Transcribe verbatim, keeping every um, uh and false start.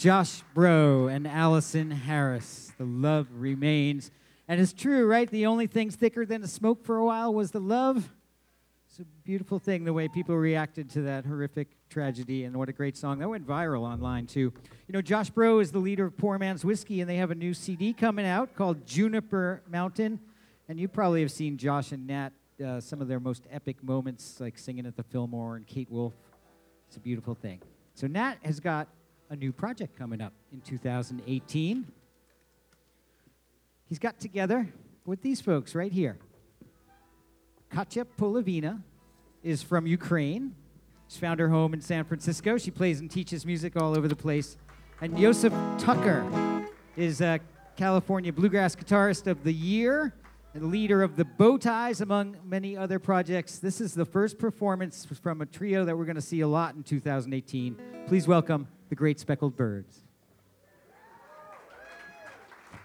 Josh Bro and Allison Harris. The love remains. And it's true, right? The only things thicker than the smoke for a while was the love. It's a beautiful thing, the way people reacted to that horrific tragedy, and what a great song. That went viral online, too. You know, Josh Bro is the leader of Poor Man's Whiskey, and they have a new C D coming out called Juniper Mountain. And you probably have seen Josh and Nat, uh, some of their most epic moments, like singing at the Fillmore and Kate Wolf. It's a beautiful thing. So Nat has got a new project coming up in two thousand eighteen. He's got together with these folks right here. Katya Polovina is from Ukraine. She's found her home in San Francisco. She plays and teaches music all over the place. And Joseph Tucker is a California Bluegrass Guitarist of the Year and leader of the Bowties, among many other projects. This is the first performance from a trio that we're going to see a lot in two thousand eighteen. Please welcome the Great Speckled Birds.